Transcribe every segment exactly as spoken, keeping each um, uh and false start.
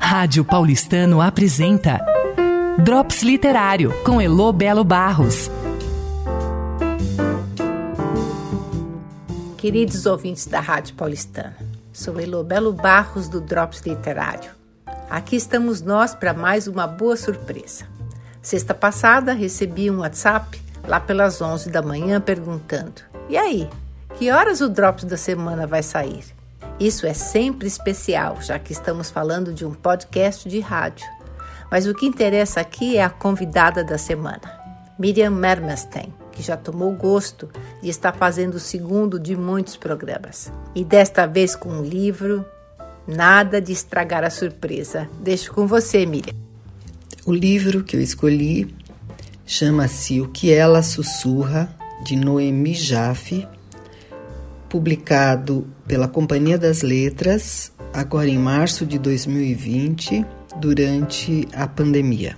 Rádio Paulistano apresenta Drops Literário, com Elô Belo Barros. Queridos ouvintes da Rádio Paulistano, sou Elô Belo Barros do Drops Literário. Aqui estamos nós para mais uma boa surpresa. Sexta passada recebi um WhatsApp lá pelas onze da manhã perguntando: e aí, que horas o Drops da semana vai sair? Isso é sempre especial, já que estamos falando de um podcast de rádio. Mas o que interessa aqui é a convidada da semana, Miriam Mermelstein, que já tomou gosto de estar fazendo o segundo de muitos programas. E desta vez com um livro, nada de estragar a surpresa. Deixo com você, Miriam. O livro que eu escolhi chama-se O que Ela Sussurra, de Noemi Jaffe, publicado pela Companhia das Letras, agora em março de dois mil e vinte, durante a pandemia.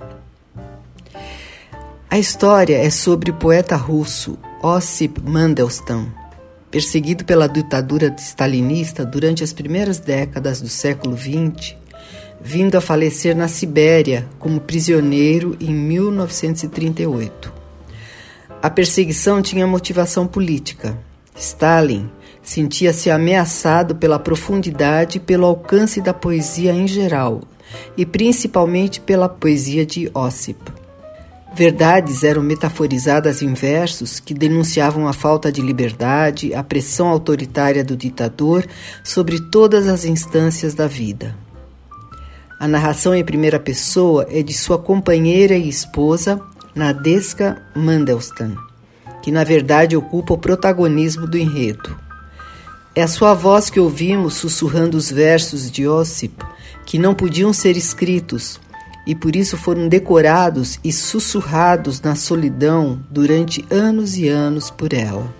A história é sobre o poeta russo Ossip Mandelstam, perseguido pela ditadura stalinista durante as primeiras décadas do século vinte, vindo a falecer na Sibéria como prisioneiro em mil novecentos e trinta e oito. A perseguição tinha motivação política. Stalin sentia-se ameaçado pela profundidade e pelo alcance da poesia em geral, e principalmente pela poesia de Ossip. Verdades eram metaforizadas em versos que denunciavam a falta de liberdade, a pressão autoritária do ditador sobre todas as instâncias da vida. A narração em primeira pessoa é de sua companheira e esposa, Nadeska Mandelstam, que na verdade ocupa o protagonismo do enredo. É a sua voz que ouvimos sussurrando os versos de Ossip, que não podiam ser escritos e por isso foram decorados e sussurrados na solidão durante anos e anos por ela.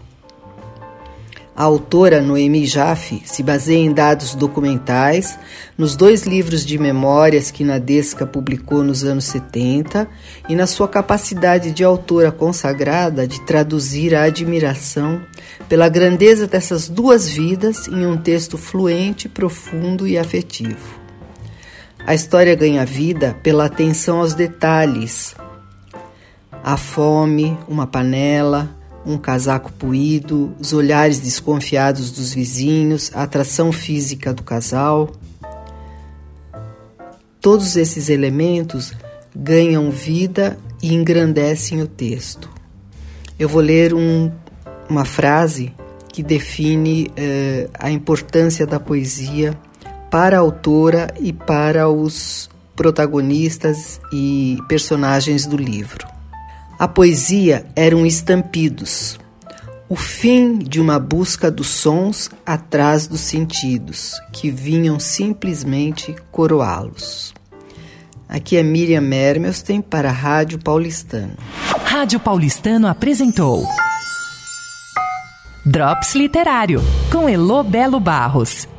A autora Noemi Jaffe se baseia em dados documentais nos dois livros de memórias que Nadeska publicou nos anos setenta e na sua capacidade de autora consagrada de traduzir a admiração pela grandeza dessas duas vidas em um texto fluente, profundo e afetivo. A história ganha vida pela atenção aos detalhes: a fome, uma panela, um casaco poído, os olhares desconfiados dos vizinhos, a atração física do casal. Todos esses elementos ganham vida e engrandecem o texto. Eu vou ler um, uma frase que define eh, a importância da poesia para a autora e para os protagonistas e personagens do livro. A poesia eram estampidos, o fim de uma busca dos sons atrás dos sentidos, que vinham simplesmente coroá-los. Aqui é Miriam Mermelstein para a Rádio Paulistano. Rádio Paulistano apresentou Drops Literário, com Elô Belo Barros.